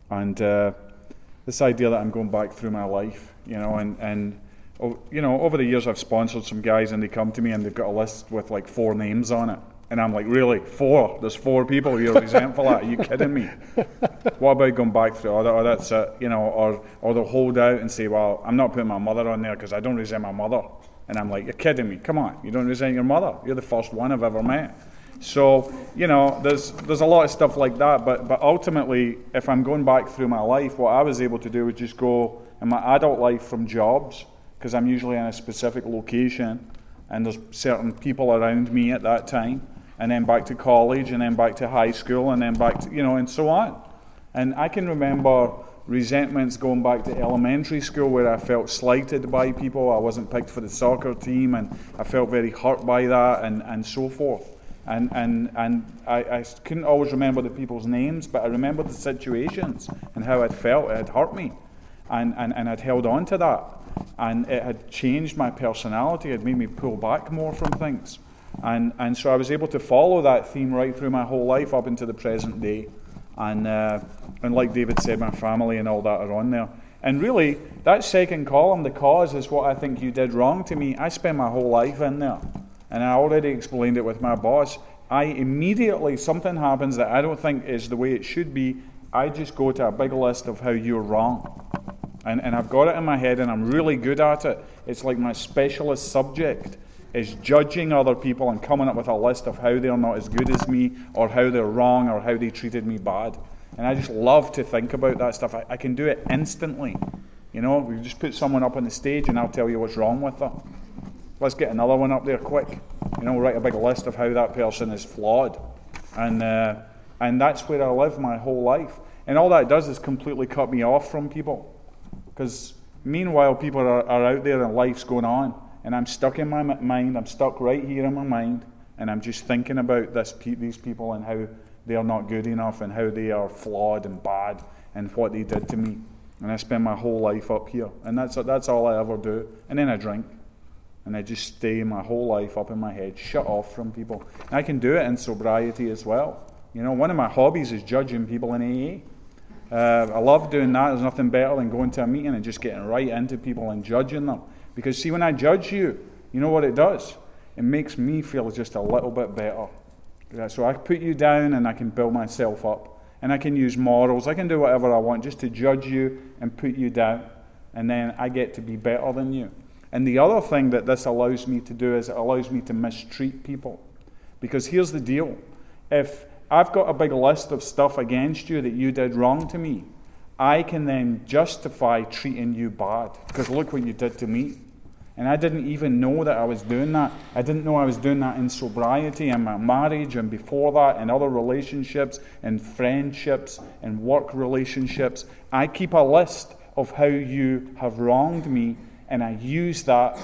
And uh, this idea that I'm going back through my life, you know, and, and oh, you know, over the years I've sponsored some guys and they come to me and they've got a list with like four names on it. And I'm like, really? Four? There's four people you're resentful at? Are you kidding me? What about going back through, oh, that, oh that's it, you know, or, or they'll hold out and say, well, I'm not putting my mother on there because I don't resent my mother. And I'm like, you're kidding me, come on, you don't resent your mother. You're the first one I've ever met. So, you know, there's there's a lot of stuff like that, but but ultimately, if I'm going back through my life, what I was able to do was just go in my adult life from jobs, because I'm usually in a specific location, and there's certain people around me at that time, and then back to college, and then back to high school, and then back to, you know, and so on. And I can remember resentments going back to elementary school where I felt slighted by people. I wasn't picked for the soccer team, and I felt very hurt by that, and, and so forth. And and and I, I couldn't always remember the people's names, but I remember the situations and how it felt. It had hurt me, and, and, and I'd held on to that. And it had changed my personality. It made me pull back more from things. And and so I was able to follow that theme right through my whole life up into the present day. And uh, and like David said, my family and all that are on there. And really, that second column, the cause, is what I think you did wrong to me. I spent my whole life in there. And I already explained it with my boss. I immediately, something happens that I don't think is the way it should be, I just go to a big list of how you're wrong. And, and I've got it in my head and I'm really good at it. It's like my specialist subject is judging other people and coming up with a list of how they're not as good as me, or how they're wrong, or how they treated me bad. And I just love to think about that stuff. I, I can do it instantly. You know, we just put someone up on the stage and I'll tell you what's wrong with them. Let's get another one up there quick. You know, write a big list of how that person is flawed. And uh, and that's where I live my whole life. And all that does is completely cut me off from people. Because meanwhile, people are, are out there and life's going on. And I'm stuck in my mind. I'm stuck right here in my mind. And I'm just thinking about this, these people and how they are not good enough and how they are flawed and bad and what they did to me. And I spend my whole life up here. And that's that's all I ever do. And then I drink. And I just stay my whole life up in my head, shut off from people. And I can do it in sobriety as well. You know, one of my hobbies is judging people in A A. Uh, I love doing that. There's nothing better than going to a meeting and just getting right into people and judging them. Because see, when I judge you, you know what it does? It makes me feel just a little bit better. So I put you down and I can build myself up. And I can use morals. I can do whatever I want just to judge you and put you down. And then I get to be better than you. And the other thing that this allows me to do is it allows me to mistreat people. Because here's the deal. If I've got a big list of stuff against you that you did wrong to me, I can then justify treating you bad. Because look what you did to me. And I didn't even know that I was doing that. I didn't know I was doing that in sobriety and my marriage and before that and other relationships and friendships and work relationships. I keep a list of how you have wronged me. And I use that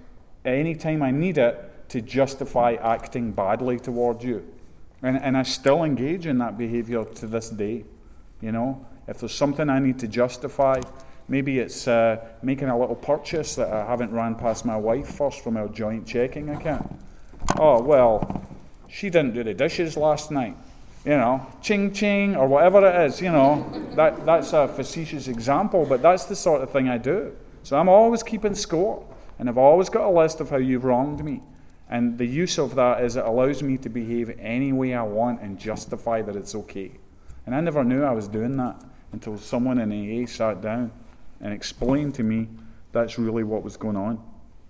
anytime I need it to justify acting badly toward you. And, and I still engage in that behavior to this day. You know, if there's something I need to justify, maybe it's uh, making a little purchase that I haven't ran past my wife first from our joint checking account. Oh, well, she didn't do the dishes last night. You know, ching ching or whatever it is, you know. That that's a facetious example, but that's the sort of thing I do. So I'm always keeping score, and I've always got a list of how you've wronged me. And the use of that is it allows me to behave any way I want and justify that it's okay. And I never knew I was doing that until someone in A A sat down and explained to me that's really what was going on.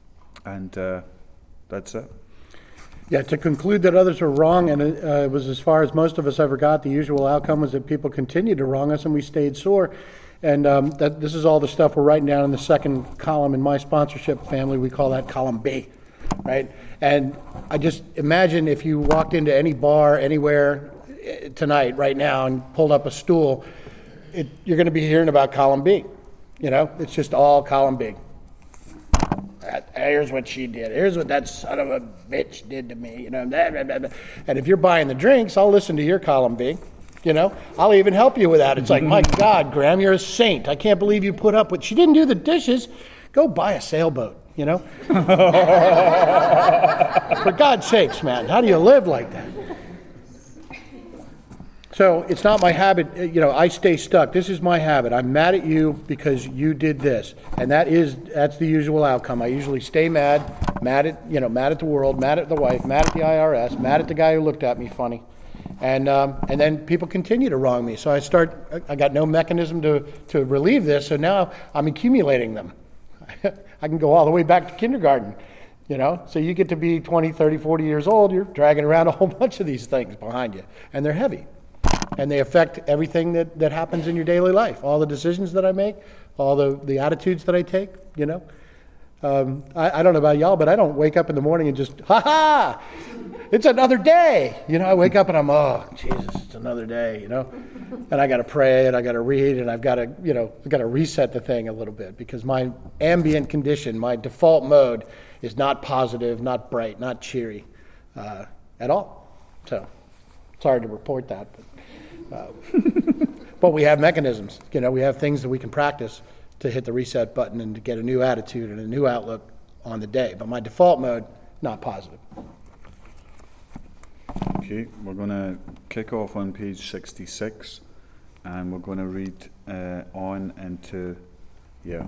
And uh, that's it. Yeah, to conclude that others are wrong, and it uh, was as far as most of us ever got, the usual outcome was that people continued to wrong us and we stayed sore. And um, that this is all the stuff we're writing down in the second column in my sponsorship family. We call that column B, right? And I just imagine if you walked into any bar anywhere tonight, right now, and pulled up a stool, it, you're going to be hearing about column B. You know, it's just all column B. Here's what she did. Here's what that son of a bitch did to me. You know, blah, blah, blah, blah. And if you're buying the drinks, I'll listen to your column B. You know, I'll even help you with that. It's like, my God, Graham, you're a saint. I can't believe you put up with. She didn't do the dishes. Go buy a sailboat. You know, for God's sakes, man, how do you live like that? So it's not my habit, uh, you know, I stay stuck. This is my habit. I'm mad at you because you did this. And that is, that's the usual outcome. I usually stay mad, mad at, you know, mad at the world, mad at the wife, mad at the I R S, mad at the guy who looked at me funny. And um, and then people continue to wrong me. So I start, I got no mechanism to, to relieve this. So now I'm accumulating them. I can go all the way back to kindergarten, you know. So you get to be twenty, thirty, forty years old, you're dragging around a whole bunch of these things behind you. And they're heavy. And they affect everything that, that happens in your daily life. All the decisions that I make, all the, the attitudes that I take, you know. Um, I, I don't know about y'all, but I don't wake up in the morning and just, ha-ha, it's another day. You know, I wake up and I'm, oh, Jesus, it's another day, you know. And I got to pray and I got to read and I've got to, you know, I've got to reset the thing a little bit because my ambient condition, my default mode is not positive, not bright, not cheery uh, at all. So it's hard to report that, but. Uh, but we have mechanisms, you know, we have things that we can practice to hit the reset button and to get a new attitude and a new outlook on the day. But my default mode, not positive. Okay, we're going to kick off on page sixty-six and we're going to read uh, on into, yeah.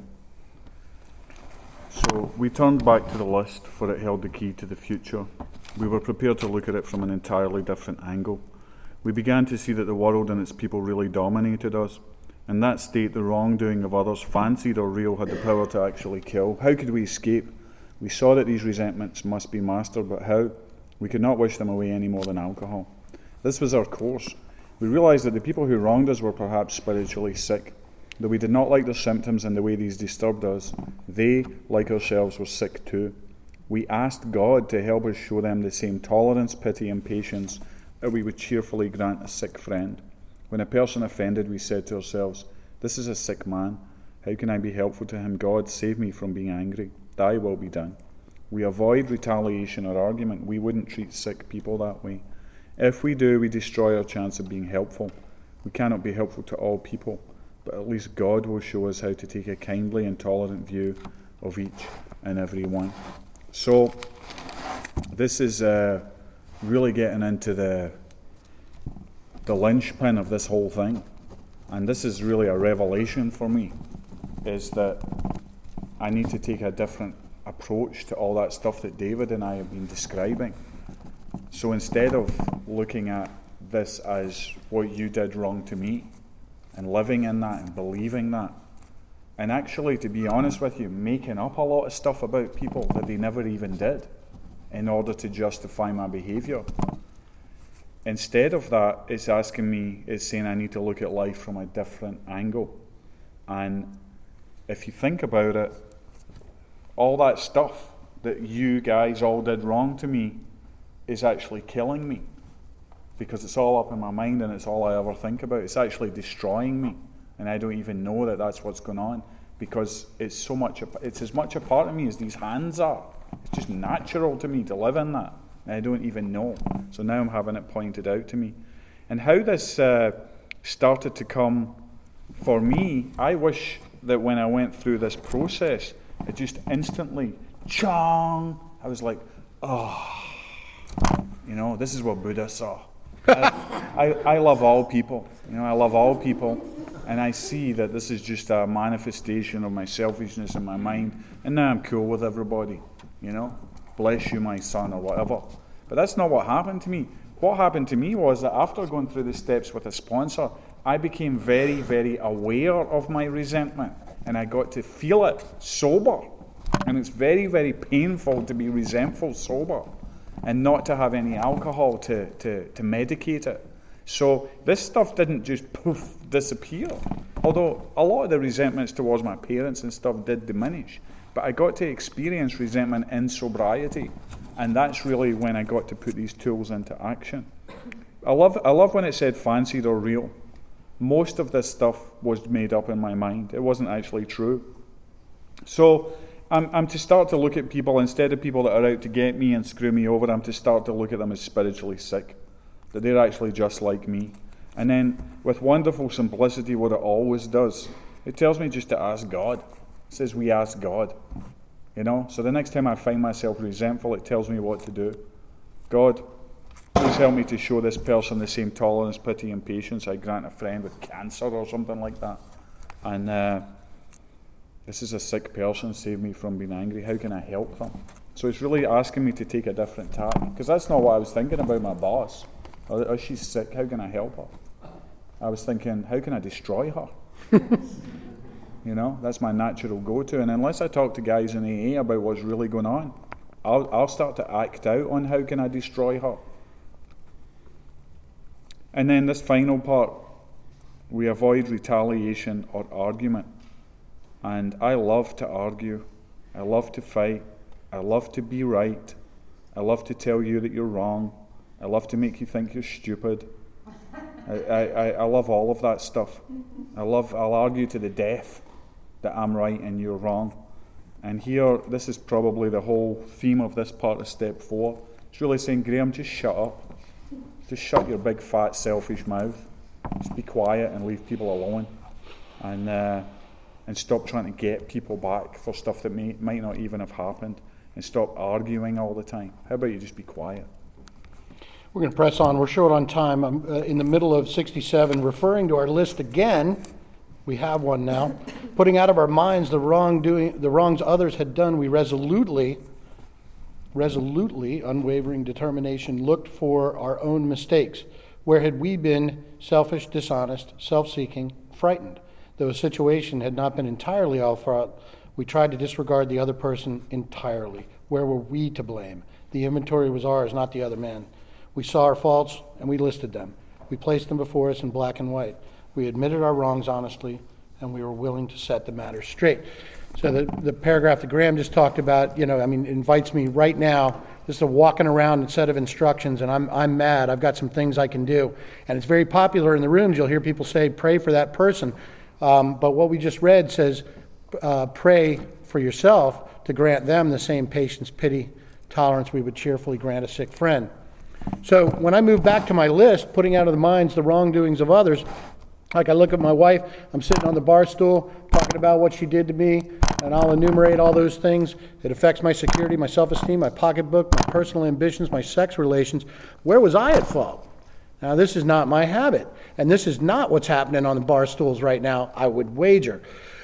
So we turned back to the list, for it held the key to the future. We were prepared to look at it from an entirely different angle. We began to see that the world and its people really dominated us. In that state, the wrongdoing of others, fancied or real, had the power to actually kill. How could we escape? We saw that these resentments must be mastered, but how? We could not wish them away any more than alcohol. This was our course. We realized that the people who wronged us were perhaps spiritually sick. Though we did not like their symptoms and the way these disturbed us, they, like ourselves, were sick too. We asked God to help us show them the same tolerance, pity, and patience that we would cheerfully grant a sick friend. When a person offended, we said to ourselves, this is a sick man. How can I be helpful to him? God, save me from being angry. Thy will be done. We avoid retaliation or argument. We wouldn't treat sick people that way. If we do, we destroy our chance of being helpful. We cannot be helpful to all people, but at least God will show us how to take a kindly and tolerant view of each and every one. So, this is... Uh, really getting into the the linchpin of this whole thing, and this is really a revelation for me, is that I need to take a different approach to all that stuff that David and I have been describing. So instead of looking at this as what you did wrong to me and living in that and believing that, and actually, to be honest with you, making up a lot of stuff about people that they never even did in order to justify my behaviour. Instead of that, it's asking me, it's saying I need to look at life from a different angle. And if you think about it, all that stuff that you guys all did wrong to me is actually killing me, because it's all up in my mind and it's all I ever think about. It's actually destroying me, and I don't even know that that's what's going on, because it's so much, a, it's as much a part of me as these hands are. It's just natural to me to live in that, and I don't even know. So now I'm having it pointed out to me. And how this uh, started to come for me, I wish that when I went through this process, it just instantly, chong, I was like, oh, you know, this is what Buddha saw. I, I, I love all people, you know, I love all people, and I see that this is just a manifestation of my selfishness in my mind, and now I'm cool with everybody. You know, bless you, my son, or whatever. But that's not what happened to me. What happened to me was that after going through the steps with a sponsor, I became very, very aware of my resentment, and I got to feel it sober. And it's very, very painful to be resentful sober and not to have any alcohol to, to, to medicate it. So this stuff didn't just poof, disappear. Although a lot of the resentments towards my parents and stuff did diminish. But I got to experience resentment in sobriety, and that's really when I got to put these tools into action. I love I love when it said fancied or real. Most of this stuff was made up in my mind. It wasn't actually true. So I'm, I'm to start to look at people, instead of people that are out to get me and screw me over, I'm to start to look at them as spiritually sick, that they're actually just like me. And then with wonderful simplicity, what it always does, it tells me just to ask God. It says we ask God, you know. So the next time I find myself resentful, it tells me what to do. God, Please help me to show this person the same tolerance, pity, and patience I grant a friend with cancer or something like that. And uh, this is a sick person, save me from being angry. How can I help them? So it's really asking me to take a different tack, because that's not what I was thinking about my boss. Oh, oh, she's sick, how can I help her? I was thinking, how can I destroy her? You know, that's my natural go-to. And unless I talk to guys in A A about what's really going on, I'll, I'll start to act out on how can I destroy her. And then this final part, we avoid retaliation or argument. And I love to argue. I love to fight. I love to be right. I love to tell you that you're wrong. I love to make you think you're stupid. I, I, I love all of that stuff. I love, I'll argue to the death that I'm right and you're wrong. And here, this is probably the whole theme of this part of step four. It's really saying, Graham, just shut up. Just shut your big, fat, selfish mouth. Just be quiet and leave people alone. And uh, and stop trying to get people back for stuff that may, might not even have happened. And stop arguing all the time. How about you just be quiet? We're going to press on. We're short on time. I'm uh, in the middle of sixty-seven, referring to our list again. We have one now. Putting out of our minds the wrongdoing, the wrongs others had done, we resolutely, resolutely, unwavering determination, looked for our own mistakes. Where had we been selfish, dishonest, self-seeking, frightened? Though a situation had not been entirely our fault, we tried to disregard the other person entirely. Where were we to blame? The inventory was ours, not the other man. We saw our faults, and we listed them. We placed them before us in black and white. We admitted our wrongs honestly, and we were willing to set the matter straight. So the, the paragraph that Graham just talked about, you know, I mean, invites me right now, just a walking around and set of instructions, and I'm I'm mad. I've got some things I can do. And it's very popular in the rooms. You'll hear people say, pray for that person. Um, but what we just read says, uh, pray for yourself to grant them the same patience, pity, tolerance we would cheerfully grant a sick friend. So when I move back to my list, putting out of the minds the wrongdoings of others, like I look at my wife, I'm sitting on the bar stool talking about what she did to me, and I'll enumerate all those things. It affects my security, my self-esteem, my pocketbook, my personal ambitions, my sex relations. Where was I at fault? Now, this is not my habit, and this is not what's happening on the bar stools right now, I would wager.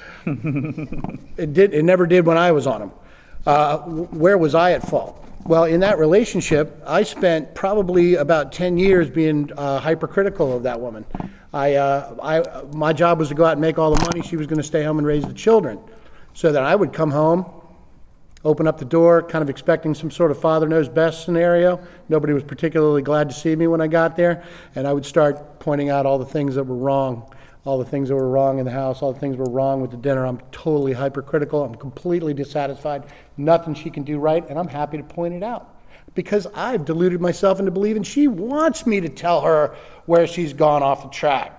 It did. It never did when I was on them. Uh, where was I at fault? Well, in that relationship, I spent probably about ten years being uh, hypercritical of that woman. I, uh, I, my job was to go out and make all the money. She was going to stay home and raise the children. So that I would come home, open up the door, kind of expecting some sort of father knows best scenario. Nobody was particularly glad to see me when I got there. And I would start pointing out all the things that were wrong, all the things that were wrong in the house, all the things that were wrong with the dinner. I'm totally hypercritical. I'm completely dissatisfied. Nothing she can do right, and I'm happy to point it out. Because I've deluded myself into believing she wants me to tell her where she's gone off the track.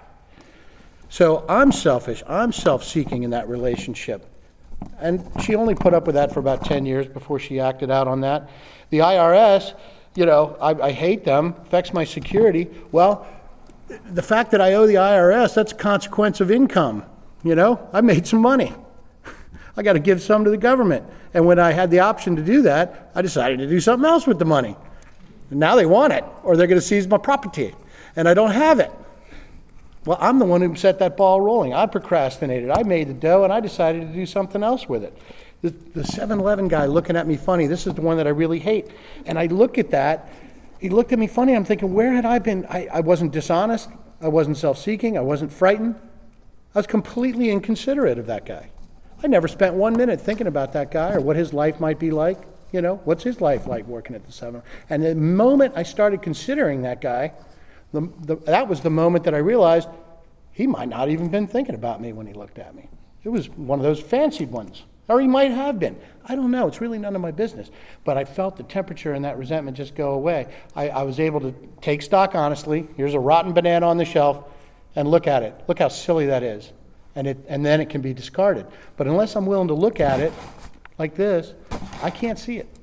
So I'm selfish. I'm self-seeking in that relationship. And she only put up with that for about ten years before she acted out on that. The I R S, you know, I, I hate them, affects my security. Well, the fact that I owe the I R S, that's a consequence of income. You know, I made some money. I got to give some to the government. And when I had the option to do that, I decided to do something else with the money. And now they want it, or they're going to seize my property, and I don't have it. Well, I'm the one who set that ball rolling. I procrastinated. I made the dough, and I decided to do something else with it. The, the seven eleven guy looking at me funny, this is the one that I really hate. And I look at that, he looked at me funny, I'm thinking, where had I been? I, I wasn't dishonest. I wasn't self-seeking. I wasn't frightened. I was completely inconsiderate of that guy. I never spent one minute thinking about that guy or what his life might be like. You know, what's his life like working at the seven? And the moment I started considering that guy, the, the, that was the moment that I realized he might not even been thinking about me when he looked at me. It was one of those fancied ones. Or he might have been. I don't know. It's really none of my business. But I felt the temperature and that resentment just go away. I, I was able to take stock honestly. Here's a rotten banana on the shelf, and look at it. Look how silly that is. And it, and then it can be discarded. But unless I'm willing to look at it like this, I can't see it.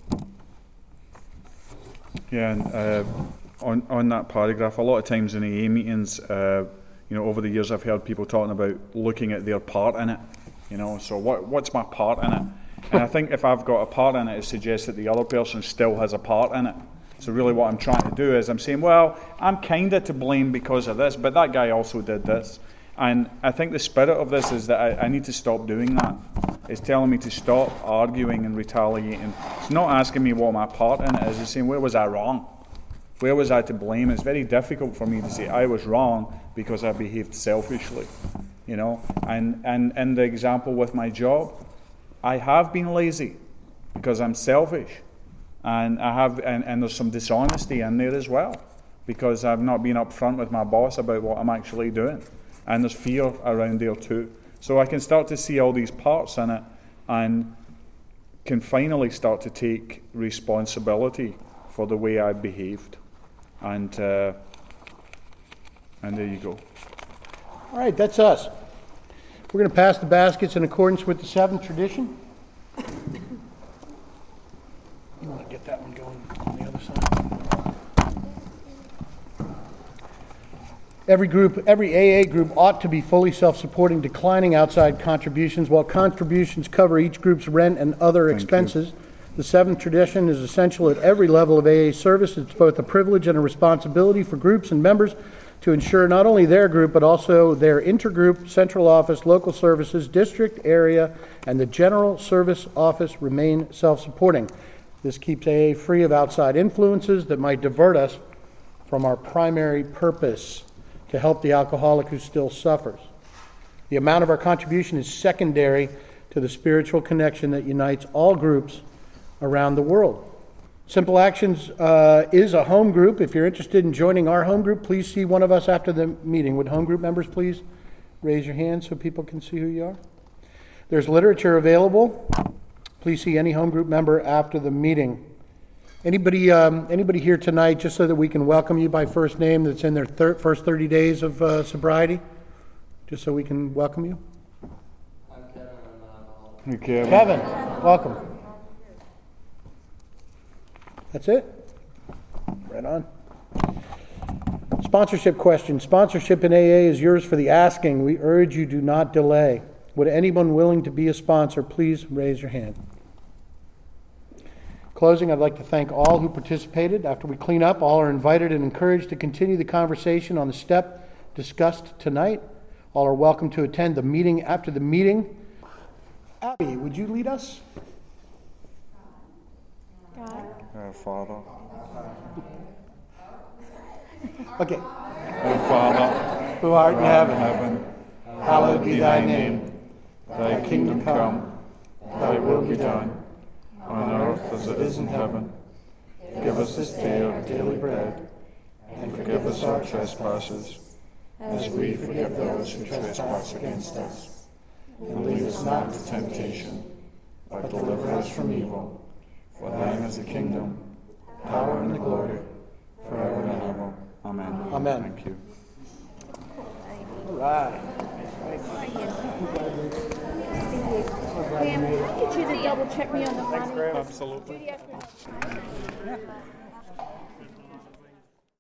Yeah, and uh, on on that paragraph, a lot of times in A A meetings, uh, you know, over the years I've heard people talking about looking at their part in it. You know, so what what's my part in it? And I think if I've got a part in it, it suggests that the other person still has a part in it. So really what I'm trying to do is I'm saying, well, I'm kind of to blame because of this, but that guy also did this. And I think the spirit of this is that I, I need to stop doing that. It's telling me to stop arguing and retaliating. It's not asking me what my part in it is. It's saying, where was I wrong? Where was I to blame? It's very difficult for me to say I was wrong because I behaved selfishly, you know. And and in the example with my job, I have been lazy because I'm selfish, and I have and, and there's some dishonesty in there as well because I've not been upfront with my boss about what I'm actually doing, and there's fear around there too. So I can start to see all these parts in it, and can finally start to take responsibility for the way I behaved. And uh, and there you go. All right, that's us. We're going to pass the baskets in accordance with the seventh tradition. You want to get that one going on the other side. Every group, every A A group ought to be fully self-supporting, declining outside contributions, while contributions cover each group's rent and other Thank expenses. you. The seventh tradition is essential at every level of A A service. It's both a privilege and a responsibility for groups and members to ensure not only their group, but also their intergroup, central office, local services, district, area, and the general service office remain self-supporting. This keeps A A free of outside influences that might divert us from our primary purpose, to help the alcoholic who still suffers. The amount of our contribution is secondary to the spiritual connection that unites all groups around the world. Simple Actions uh, is a home group. If you're interested in joining our home group, please see one of us after the meeting. Would home group members please raise your hand so people can see who you are? There's literature available. Please see any home group member after the meeting. Anybody um, anybody here tonight, just so that we can welcome you by first name, that's in their thir- first thirty days of uh, sobriety? Just so we can welcome you. I'm Kevin. I'm not alcoholic. Hey, Kevin. Kevin, welcome. That's it? Right on. Sponsorship question. Sponsorship in A A is yours for the asking. We urge you do not delay. Would anyone willing to be a sponsor please raise your hand? Closing, I'd like to thank all who participated. After we clean up, all are invited and encouraged to continue the conversation on the step discussed tonight. All are welcome to attend the meeting after the meeting. Abby, would you lead us? God. Our Father. Okay. Our Father, Who art in heaven, heaven, hallowed be thy name. thy kingdom come, thy will be done, on earth as it is in heaven. Give us this day our daily bread, and forgive us our trespasses, as we forgive those who trespass against us. And lead us not into temptation, but deliver us from evil. For thine is the kingdom, power, and the glory, forever and ever. Amen. Amen. Thank you. All right. Pam, can I get you to double check me on the money? Absolutely. Judy asked me-